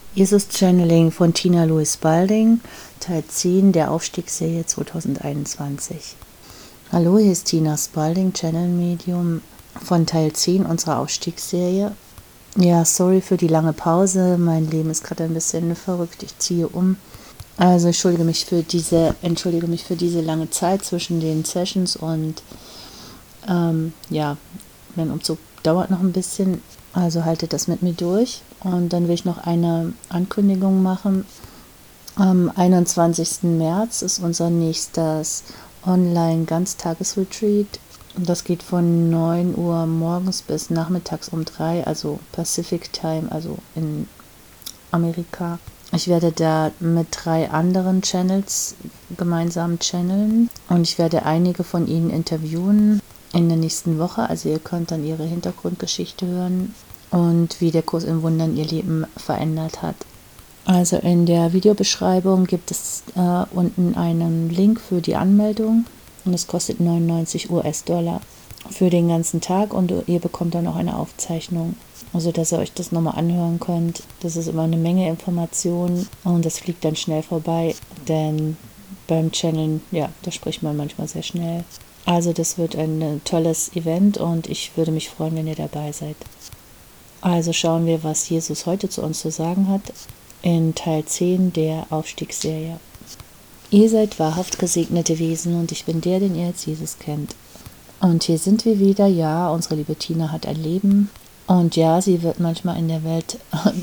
Jesus-Channeling von Tina Louise Spalding, Teil 10 der Aufstiegsserie 2021. Hallo, hier ist Tina Spalding, Channel-Medium von Teil 10 unserer Aufstiegsserie. Ja, sorry für die lange Pause, mein Leben ist gerade ein bisschen verrückt, ich ziehe um. Also entschuldige mich für diese lange Zeit zwischen den Sessions und mein Umzug dauert noch ein bisschen, also haltet das mit mir durch. Und dann will ich noch eine Ankündigung machen. Am 21. März ist unser nächstes Online-Ganztagesretreat. Das geht von 9 Uhr morgens bis nachmittags um 3, also Pacific Time, also in Amerika. Ich werde da mit 3 anderen Channels gemeinsam channeln und ich werde einige von ihnen interviewen in der nächsten Woche. Also ihr könnt dann ihre Hintergrundgeschichte hören und wie der Kurs in Wundern ihr Leben verändert hat. Also in der Videobeschreibung gibt es unten einen Link für die Anmeldung und es kostet 99 US-Dollar für den ganzen Tag und ihr bekommt dann auch eine Aufzeichnung, also dass ihr euch das nochmal anhören könnt. Das ist immer eine Menge Informationen und das fliegt dann schnell vorbei, denn beim Channeln, da spricht man manchmal sehr schnell. Also das wird ein tolles Event und ich würde mich freuen, wenn ihr dabei seid. Also schauen wir, was Jesus heute zu uns zu sagen hat in Teil 10 der Aufstiegsserie. Ihr seid wahrhaft gesegnete Wesen und ich bin der, den ihr als Jesus kennt. Und hier sind wir wieder. Ja, unsere liebe Tina hat ein Leben und ja, sie wird manchmal in der Welt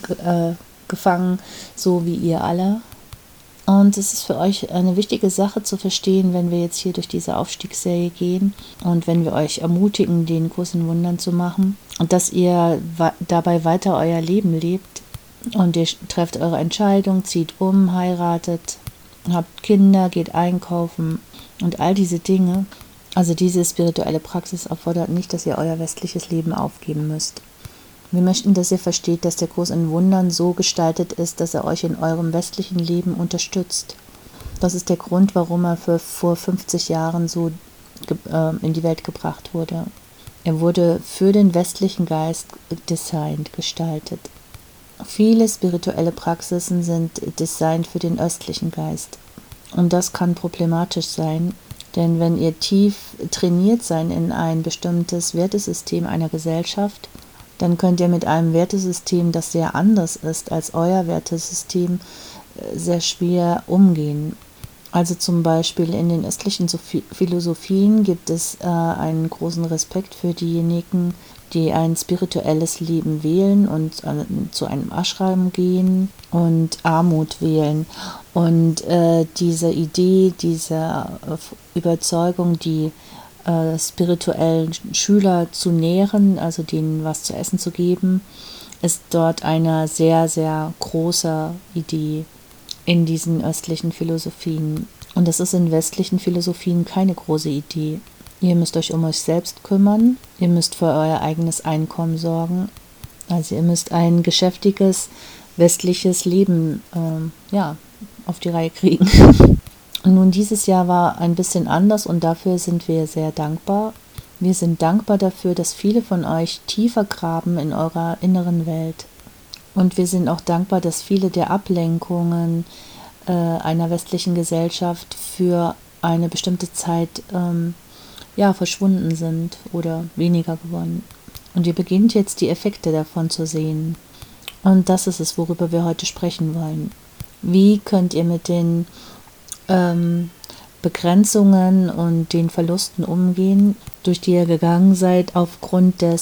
gefangen, so wie ihr alle. Und es ist für euch eine wichtige Sache zu verstehen, wenn wir jetzt hier durch diese Aufstiegsserie gehen und wenn wir euch ermutigen, den Kurs in Wundern zu machen und dass ihr dabei weiter euer Leben lebt und ihr trefft eure Entscheidung, zieht um, heiratet, habt Kinder, geht einkaufen und all diese Dinge. Also diese spirituelle Praxis erfordert nicht, dass ihr euer westliches Leben aufgeben müsst. Wir möchten, dass ihr versteht, dass der Kurs in Wundern so gestaltet ist, dass er euch in eurem westlichen Leben unterstützt. Das ist der Grund, warum er vor 50 Jahren so in die Welt gebracht wurde. Er wurde für den westlichen Geist designt, gestaltet. Viele spirituelle Praxisen sind designt für den östlichen Geist. Und das kann problematisch sein, denn wenn ihr tief trainiert seid in ein bestimmtes Wertesystem einer Gesellschaft, dann könnt ihr mit einem Wertesystem, das sehr anders ist als euer Wertesystem, sehr schwer umgehen. Also zum Beispiel in den östlichen Philosophien gibt es einen großen Respekt für diejenigen, die ein spirituelles Leben wählen und zu einem Ashram gehen und Armut wählen. Und diese Idee, diese Überzeugung, die spirituellen Schüler zu nähren, also denen was zu essen zu geben, ist dort eine sehr, sehr große Idee in diesen östlichen Philosophien. Und das ist in westlichen Philosophien keine große Idee. Ihr müsst euch um euch selbst kümmern, ihr müsst für euer eigenes Einkommen sorgen, also ihr müsst ein geschäftiges westliches Leben auf die Reihe kriegen. Nun, dieses Jahr war ein bisschen anders und dafür sind wir sehr dankbar. Wir sind dankbar dafür, dass viele von euch tiefer graben in eurer inneren Welt. Und wir sind auch dankbar, dass viele der Ablenkungen einer westlichen Gesellschaft für eine bestimmte Zeit verschwunden sind oder weniger geworden. Und ihr beginnt jetzt die Effekte davon zu sehen. Und das ist es, worüber wir heute sprechen wollen. Wie könnt ihr mit den Begrenzungen und den Verlusten umgehen, durch die ihr gegangen seid aufgrund der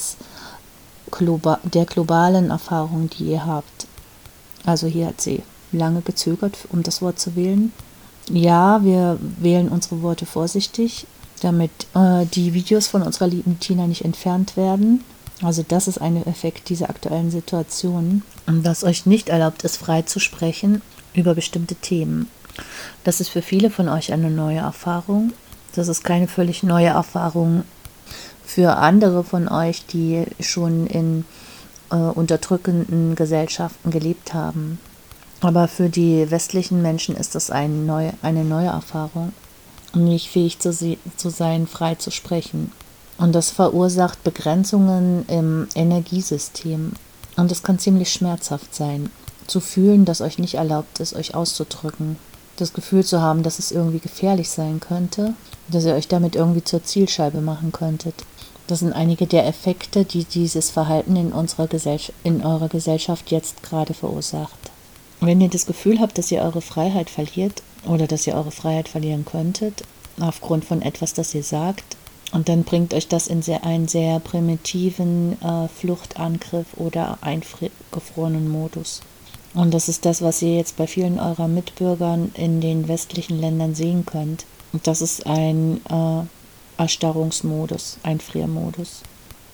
globalen Erfahrung, die ihr habt. Also hier hat sie lange gezögert, um das Wort zu wählen. Ja, wir wählen unsere Worte vorsichtig, damit die Videos von unserer lieben Tina nicht entfernt werden. Also das ist ein Effekt dieser aktuellen Situation, das euch nicht erlaubt ist, frei zu sprechen über bestimmte Themen. Das ist für viele von euch eine neue Erfahrung. Das ist keine völlig neue Erfahrung für andere von euch, die schon in unterdrückenden Gesellschaften gelebt haben. Aber für die westlichen Menschen ist das eine neue Erfahrung, nicht fähig zu sein, frei zu sprechen. Und das verursacht Begrenzungen im Energiesystem. Und das kann ziemlich schmerzhaft sein. zu fühlen, dass euch nicht erlaubt ist, euch auszudrücken. Das Gefühl zu haben, dass es irgendwie gefährlich sein könnte, dass ihr euch damit irgendwie zur Zielscheibe machen könntet. Das sind einige der Effekte, die dieses Verhalten in eurer Gesellschaft jetzt gerade verursacht. Wenn ihr das Gefühl habt, dass ihr eure Freiheit verliert oder dass ihr eure Freiheit verlieren könntet, aufgrund von etwas, das ihr sagt, und dann bringt euch das in einen sehr primitiven Fluchtangriff oder eingefrorenen Modus. Und das ist das, was ihr jetzt bei vielen eurer Mitbürgern in den westlichen Ländern sehen könnt. Und das ist ein Erstarrungsmodus, Einfriermodus.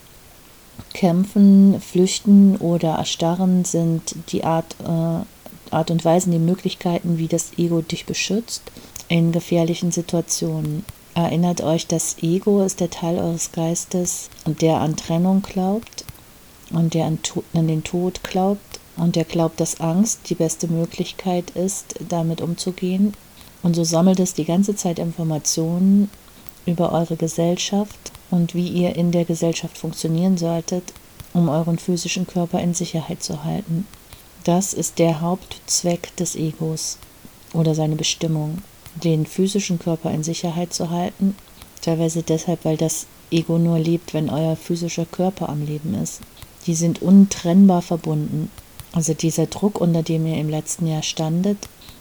Kämpfen, Flüchten oder Erstarren sind die Art und Weisen, die Möglichkeiten, wie das Ego dich beschützt in gefährlichen Situationen. Erinnert euch, das Ego ist der Teil eures Geistes, der an Trennung glaubt und der an den Tod glaubt und der glaubt, dass Angst die beste Möglichkeit ist, damit umzugehen. Und so sammelt es die ganze Zeit Informationen über eure Gesellschaft und wie ihr in der Gesellschaft funktionieren solltet, um euren physischen Körper in Sicherheit zu halten. Das ist der Hauptzweck des Egos oder seine Bestimmung, den physischen Körper in Sicherheit zu halten, teilweise deshalb, weil das Ego nur lebt, wenn euer physischer Körper am Leben ist. Die sind untrennbar verbunden. Also dieser Druck, unter dem ihr im letzten Jahr standet,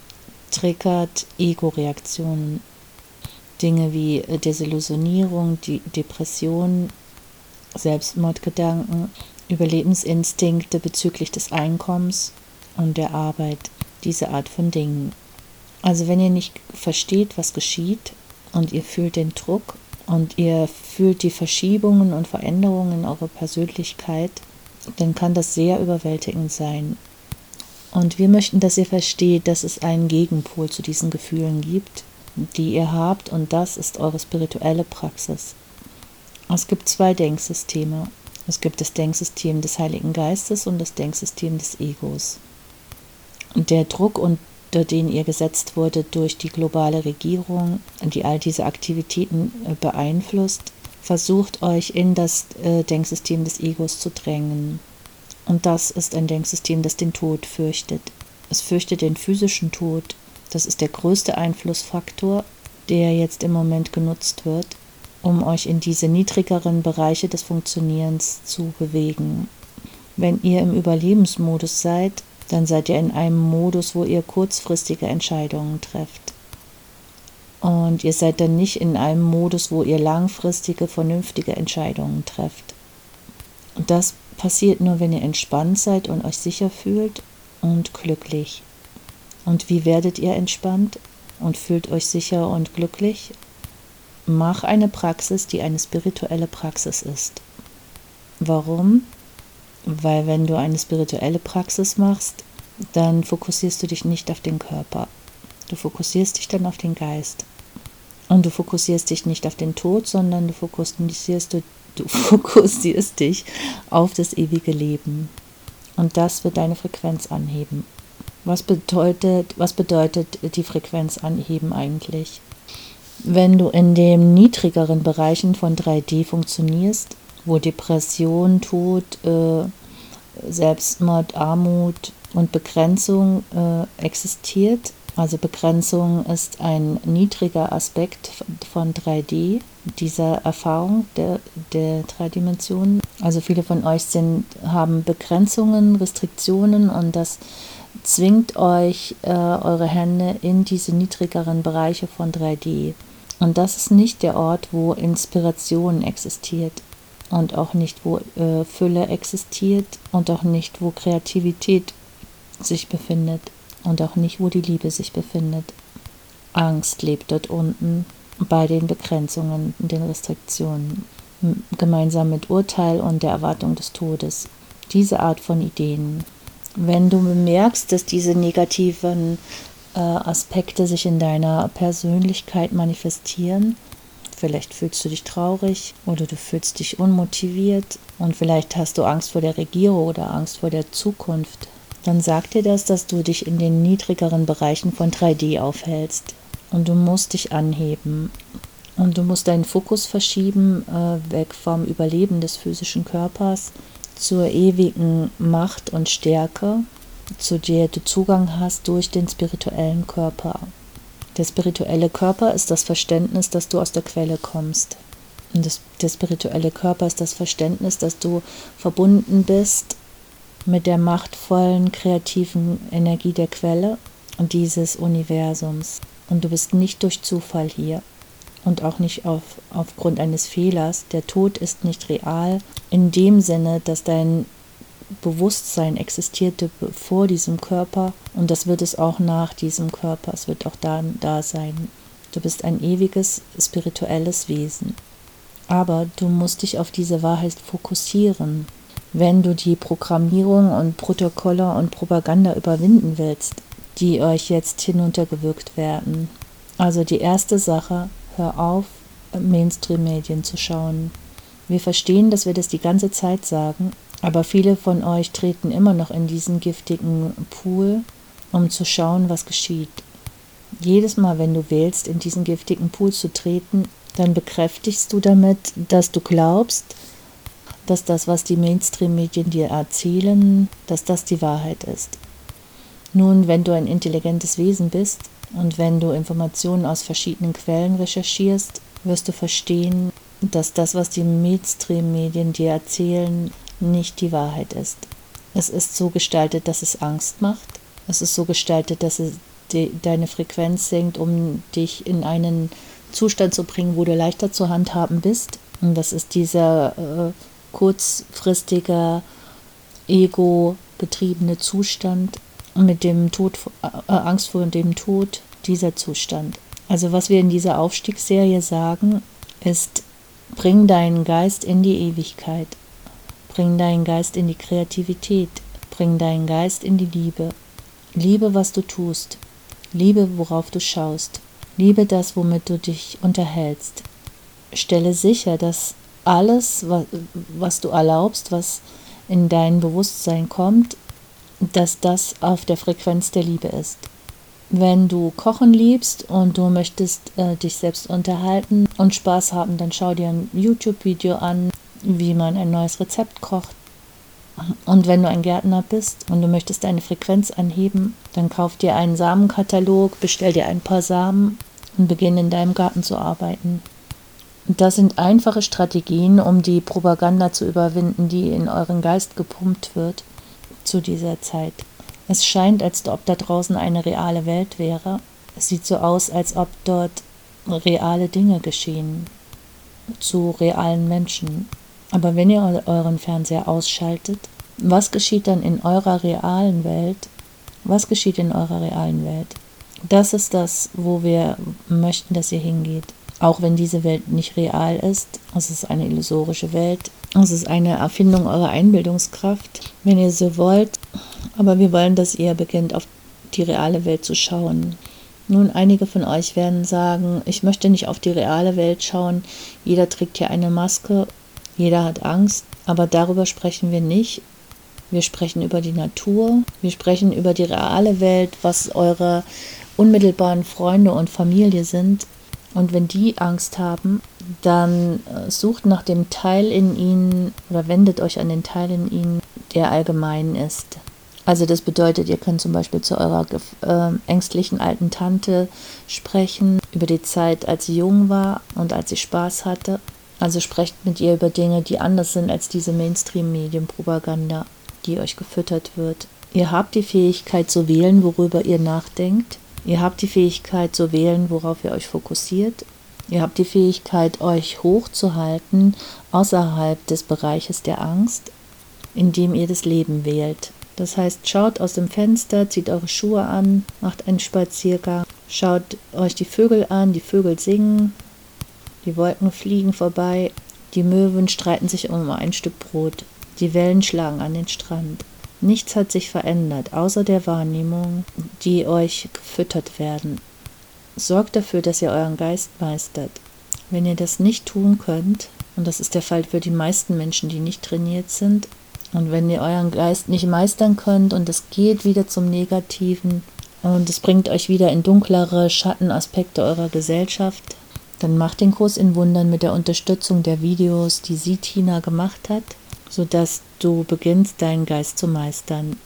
triggert Ego-Reaktionen. Dinge wie Desillusionierung, Depression, Selbstmordgedanken, Überlebensinstinkte bezüglich des Einkommens und der Arbeit, diese Art von Dingen. Also wenn ihr nicht versteht, was geschieht und ihr fühlt den Druck und ihr fühlt die Verschiebungen und Veränderungen in eurer Persönlichkeit, dann kann das sehr überwältigend sein. Und wir möchten, dass ihr versteht, dass es einen Gegenpol zu diesen Gefühlen gibt, die ihr habt, und das ist eure spirituelle Praxis. Es gibt zwei Denksysteme. Es gibt das Denksystem des Heiligen Geistes und das Denksystem des Egos. Und der Druck, unter den ihr gesetzt wurde durch die globale Regierung, die all diese Aktivitäten beeinflusst, versucht euch in das Denksystem des Egos zu drängen. Und das ist ein Denksystem, das den Tod fürchtet. Es fürchtet den physischen Tod. Das ist der größte Einflussfaktor, der jetzt im Moment genutzt wird, um euch in diese niedrigeren Bereiche des Funktionierens zu bewegen. Wenn ihr im Überlebensmodus seid, dann seid ihr in einem Modus, wo ihr kurzfristige Entscheidungen trefft. Und ihr seid dann nicht in einem Modus, wo ihr langfristige, vernünftige Entscheidungen trefft. Und das passiert nur, wenn ihr entspannt seid und euch sicher fühlt und glücklich. Und wie werdet ihr entspannt und fühlt euch sicher und glücklich? Mach eine Praxis, die eine spirituelle Praxis ist. Warum? Weil wenn du eine spirituelle Praxis machst, dann fokussierst du dich nicht auf den Körper. Du fokussierst dich dann auf den Geist. Und du fokussierst dich nicht auf den Tod, sondern du fokussierst dich auf das ewige Leben. Und das wird deine Frequenz anheben. Was bedeutet die Frequenz anheben eigentlich? Wenn du in den niedrigeren Bereichen von 3D funktionierst, wo Depression, Tod, Selbstmord, Armut und Begrenzung existiert, also Begrenzung ist ein niedriger Aspekt von 3D, dieser Erfahrung der drei Dimensionen. Also viele von euch haben Begrenzungen, Restriktionen, und das zwingt euch eure Hände in diese niedrigeren Bereiche von 3D. Und das ist nicht der Ort, wo Inspiration existiert und auch nicht, wo Fülle existiert und auch nicht, wo Kreativität sich befindet und auch nicht, wo die Liebe sich befindet. Angst lebt dort unten bei den Begrenzungen, den Restriktionen, gemeinsam mit Urteil und der Erwartung des Todes. Diese Art von Ideen. Wenn du bemerkst, dass diese negativen Aspekte sich in deiner Persönlichkeit manifestieren, vielleicht fühlst du dich traurig oder du fühlst dich unmotiviert und vielleicht hast du Angst vor der Regierung oder Angst vor der Zukunft, dann sagt dir das, dass du dich in den niedrigeren Bereichen von 3D aufhältst. Und du musst dich anheben. Und du musst deinen Fokus verschieben, weg vom Überleben des physischen Körpers zur ewigen Macht und Stärke zu der du Zugang hast durch den spirituellen Körper. Der spirituelle Körper ist das Verständnis, dass du aus der Quelle kommst. Und der spirituelle Körper ist das Verständnis, dass du verbunden bist mit der machtvollen, kreativen Energie der Quelle und dieses Universums. Und du bist nicht durch Zufall hier und auch nicht aufgrund eines Fehlers. Der Tod ist nicht real in dem Sinne, dass dein Bewusstsein existierte vor diesem Körper und das wird es auch nach diesem Körper. Es wird auch dann da sein. Du bist ein ewiges, spirituelles Wesen. Aber du musst dich auf diese Wahrheit fokussieren. Wenn du die Programmierung und Protokolle und Propaganda überwinden willst, die euch jetzt hinuntergewirkt werden. Also die erste Sache, hör auf, Mainstream-Medien zu schauen. Wir verstehen, dass wir das die ganze Zeit sagen, aber viele von euch treten immer noch in diesen giftigen Pool, um zu schauen, was geschieht. Jedes Mal, wenn du wählst, in diesen giftigen Pool zu treten, dann bekräftigst du damit, dass du glaubst, dass das, was die Mainstream-Medien dir erzählen, dass das die Wahrheit ist. Nun, wenn du ein intelligentes Wesen bist und wenn du Informationen aus verschiedenen Quellen recherchierst, wirst du verstehen, dass das, was die Mainstream-Medien dir erzählen, nicht die Wahrheit ist. Es ist so gestaltet, dass es Angst macht. Es ist so gestaltet, dass es deine Frequenz senkt, um dich in einen Zustand zu bringen, wo du leichter zu handhaben bist. Und das ist dieser kurzfristige, ego-getriebene Zustand mit dem Tod, Angst vor dem Tod, dieser Zustand. Also was wir in dieser Aufstiegsserie sagen, ist, bring deinen Geist in die Ewigkeit, bring deinen Geist in die Kreativität, bring deinen Geist in die Liebe. Liebe, was du tust, liebe, worauf du schaust, liebe das, womit du dich unterhältst. Stelle sicher, dass alles, was du erlaubst, was in dein Bewusstsein kommt, dass das auf der Frequenz der Liebe ist. Wenn du Kochen liebst und du möchtest dich selbst unterhalten und Spaß haben, dann schau dir ein YouTube-Video an, wie man ein neues Rezept kocht. Und wenn du ein Gärtner bist und du möchtest deine Frequenz anheben, dann kauf dir einen Samenkatalog, bestell dir ein paar Samen und beginne in deinem Garten zu arbeiten. Das sind einfache Strategien, um die Propaganda zu überwinden, die in euren Geist gepumpt wird zu dieser Zeit. Es scheint, als ob da draußen eine reale Welt wäre. Es sieht so aus, als ob dort reale Dinge geschehen zu realen Menschen. Aber wenn ihr euren Fernseher ausschaltet, was geschieht dann in eurer realen Welt? Was geschieht in eurer realen Welt? Das ist das, wo wir möchten, dass ihr hingeht. Auch wenn diese Welt nicht real ist, es ist eine illusorische Welt, es ist eine Erfindung eurer Einbildungskraft, wenn ihr so wollt. Aber wir wollen, dass ihr beginnt, auf die reale Welt zu schauen. Nun, einige von euch werden sagen, ich möchte nicht auf die reale Welt schauen. Jeder trägt hier eine Maske, jeder hat Angst, aber darüber sprechen wir nicht. Wir sprechen über die Natur, wir sprechen über die reale Welt, was eure unmittelbaren Freunde und Familie sind. Und wenn die Angst haben, dann sucht nach dem Teil in ihnen oder wendet euch an den Teil in ihnen, der allgemein ist. Also das bedeutet, ihr könnt zum Beispiel zu eurer ängstlichen alten Tante sprechen, über die Zeit, als sie jung war und als sie Spaß hatte. Also sprecht mit ihr über Dinge, die anders sind als diese Mainstream-Medienpropaganda, die euch gefüttert wird. Ihr habt die Fähigkeit zu wählen, worüber ihr nachdenkt. Ihr habt die Fähigkeit zu wählen, worauf ihr euch fokussiert. Ihr habt die Fähigkeit, euch hochzuhalten außerhalb des Bereiches der Angst, indem ihr das Leben wählt. Das heißt, schaut aus dem Fenster, zieht eure Schuhe an, macht einen Spaziergang, schaut euch die Vögel an, die Vögel singen, die Wolken fliegen vorbei, die Möwen streiten sich um ein Stück Brot, die Wellen schlagen an den Strand. Nichts hat sich verändert, außer der Wahrnehmung, die euch gefüttert werden. Sorgt dafür, dass ihr euren Geist meistert. Wenn ihr das nicht tun könnt, und das ist der Fall für die meisten Menschen, die nicht trainiert sind, und wenn ihr euren Geist nicht meistern könnt und es geht wieder zum Negativen und es bringt euch wieder in dunklere Schattenaspekte eurer Gesellschaft, dann macht den Kurs in Wundern mit der Unterstützung der Videos, die Tina gemacht hat, sodass du beginnst, deinen Geist zu meistern.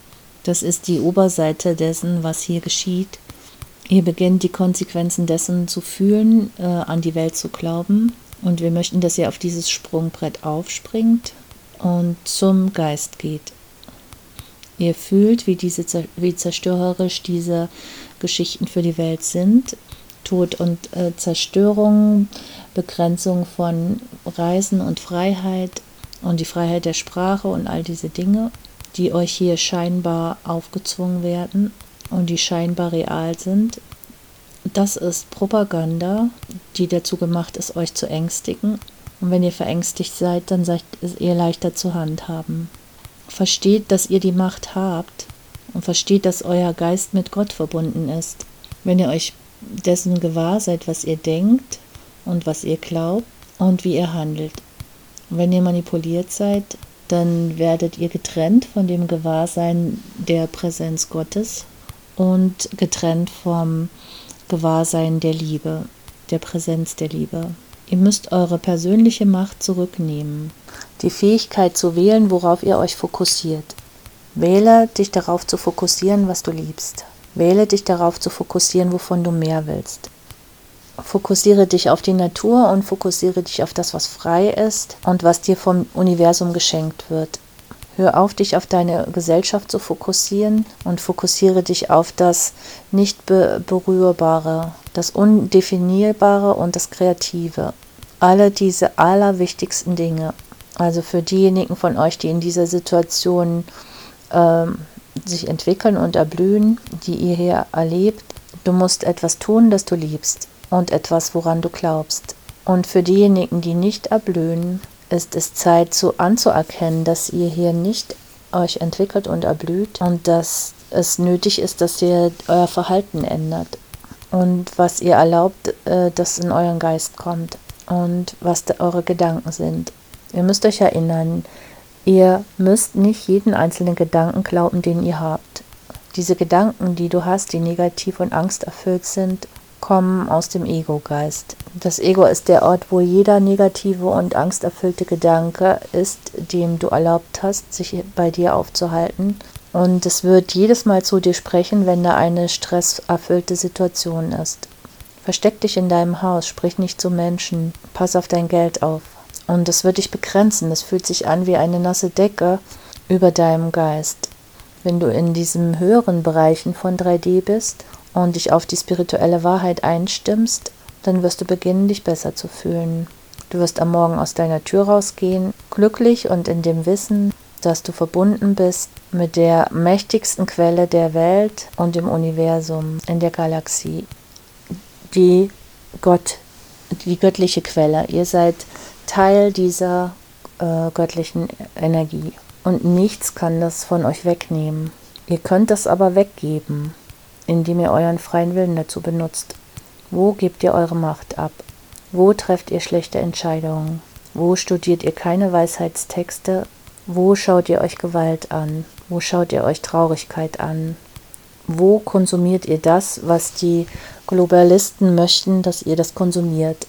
Das ist die Oberseite dessen, was hier geschieht. Ihr beginnt die Konsequenzen dessen zu fühlen, an die Welt zu glauben. Und wir möchten, dass ihr auf dieses Sprungbrett aufspringt und zum Geist geht. Ihr fühlt, wie zerstörerisch diese Geschichten für die Welt sind. Tod und Zerstörung, Begrenzung von Reisen und Freiheit und die Freiheit der Sprache und all diese Dinge, die euch hier scheinbar aufgezwungen werden und die scheinbar real sind. Das ist Propaganda, die dazu gemacht ist, euch zu ängstigen. Und wenn ihr verängstigt seid, dann seid ihr leichter zu handhaben. Versteht, dass ihr die Macht habt und versteht, dass euer Geist mit Gott verbunden ist. Wenn ihr euch dessen gewahr seid, was ihr denkt und was ihr glaubt und wie ihr handelt. Und wenn ihr manipuliert seid, dann werdet ihr getrennt von dem Gewahrsein der Präsenz Gottes und getrennt vom Gewahrsein der Liebe, der Präsenz der Liebe. Ihr müsst eure persönliche Macht zurücknehmen. Die Fähigkeit zu wählen, worauf ihr euch fokussiert. Wähle dich darauf zu fokussieren, was du liebst. Wähle dich darauf zu fokussieren, wovon du mehr willst. Fokussiere dich auf die Natur und fokussiere dich auf das, was frei ist und was dir vom Universum geschenkt wird. Hör auf, dich auf deine Gesellschaft zu fokussieren und fokussiere dich auf das Nicht-Berührbare, das Undefinierbare und das Kreative. Alle diese allerwichtigsten Dinge. Also für diejenigen von euch, die in dieser Situation sich entwickeln und erblühen, die ihr hier erlebt, du musst etwas tun, das du liebst und etwas, woran du glaubst. Und für diejenigen, die nicht erblühen, ist es Zeit anzuerkennen, dass ihr hier nicht euch entwickelt und erblüht und dass es nötig ist, dass ihr euer Verhalten ändert und was ihr erlaubt, dass in euren Geist kommt und was eure Gedanken sind. Ihr müsst euch erinnern, ihr müsst nicht jeden einzelnen Gedanken glauben, den ihr habt. Diese Gedanken, die du hast, die negativ und angsterfüllt sind, kommen aus dem Ego-Geist. Das Ego ist der Ort, wo jeder negative und angsterfüllte Gedanke ist, dem du erlaubt hast, sich bei dir aufzuhalten. Und es wird jedes Mal zu dir sprechen, wenn da eine stresserfüllte Situation ist. Versteck dich in deinem Haus, sprich nicht zu Menschen, pass auf dein Geld auf. Und es wird dich begrenzen. Es fühlt sich an wie eine nasse Decke über deinem Geist. Wenn du in diesen höheren Bereichen von 3D bist und dich auf die spirituelle Wahrheit einstimmst, dann wirst du beginnen, dich besser zu fühlen. Du wirst am Morgen aus deiner Tür rausgehen, glücklich und in dem Wissen, dass du verbunden bist mit der mächtigsten Quelle der Welt und im Universum, in der Galaxie. Die göttliche Quelle. Ihr seid Teil dieser göttlichen Energie. Und nichts kann das von euch wegnehmen. Ihr könnt das aber weggeben, indem ihr euren freien Willen dazu benutzt. Wo gebt ihr eure Macht ab? Wo trefft ihr schlechte Entscheidungen? Wo studiert ihr keine Weisheitstexte? Wo schaut ihr euch Gewalt an? Wo schaut ihr euch Traurigkeit an? Wo konsumiert ihr das, was die Globalisten möchten, dass ihr das konsumiert?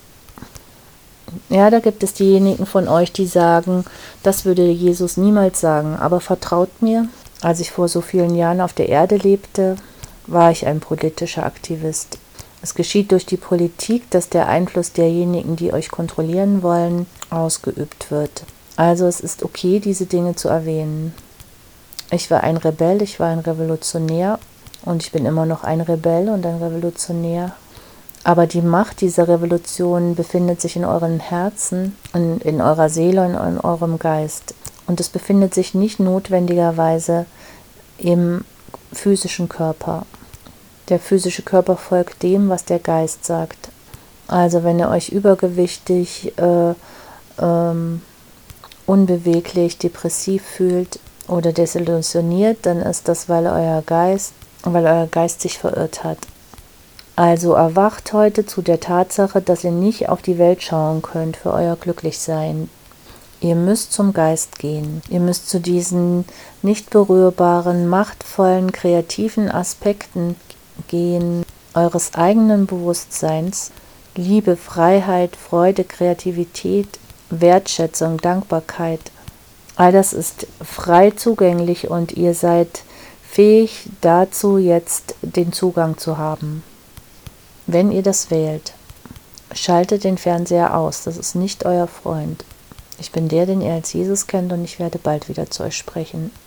Ja, da gibt es diejenigen von euch, die sagen, das würde Jesus niemals sagen, aber vertraut mir, als ich vor so vielen Jahren auf der Erde lebte, war ich ein politischer Aktivist. Es geschieht durch die Politik, dass der Einfluss derjenigen, die euch kontrollieren wollen, ausgeübt wird. Also es ist okay, diese Dinge zu erwähnen. Ich war ein Rebell, ich war ein Revolutionär und ich bin immer noch ein Rebell und ein Revolutionär. Aber die Macht dieser Revolution befindet sich in euren Herzen, in eurer Seele und in eurem Geist. Und es befindet sich nicht notwendigerweise im physischen Körper. Der physische Körper folgt dem, was der Geist sagt. Also wenn ihr euch übergewichtig, unbeweglich, depressiv fühlt oder desillusioniert, dann ist das, weil euer Geist sich verirrt hat. Also erwacht heute zu der Tatsache, dass ihr nicht auf die Welt schauen könnt für euer Glücklichsein. Ihr müsst zum Geist gehen. Ihr müsst zu diesen nicht berührbaren, machtvollen, kreativen Aspekten gehen, eures eigenen Bewusstseins. Liebe, Freiheit, Freude, Kreativität, Wertschätzung, Dankbarkeit. All das ist frei zugänglich und ihr seid fähig dazu, jetzt den Zugang zu haben. Wenn ihr das wählt, schaltet den Fernseher aus, das ist nicht euer Freund. Ich bin der, den ihr als Jesus kennt, und ich werde bald wieder zu euch sprechen.